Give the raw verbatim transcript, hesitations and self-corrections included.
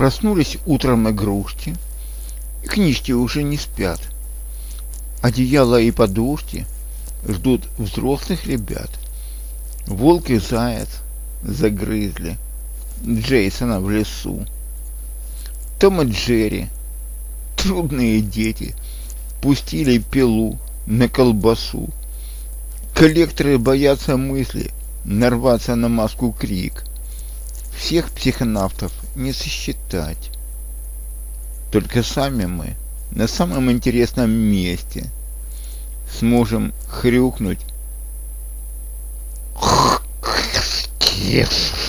Проснулись утром игрушки, и книжки уже не спят. Одеяло и подушки ждут взрослых ребят. Волк и заяц загрызли Джейсона в лесу. Том и Джерри, трудные дети, пустили пилу на колбасу. Коллекторы боятся мысли нарваться на маску Крик. Всех психонавтов не сосчитать. Только сами мы на самом интересном месте сможем хрюкнуть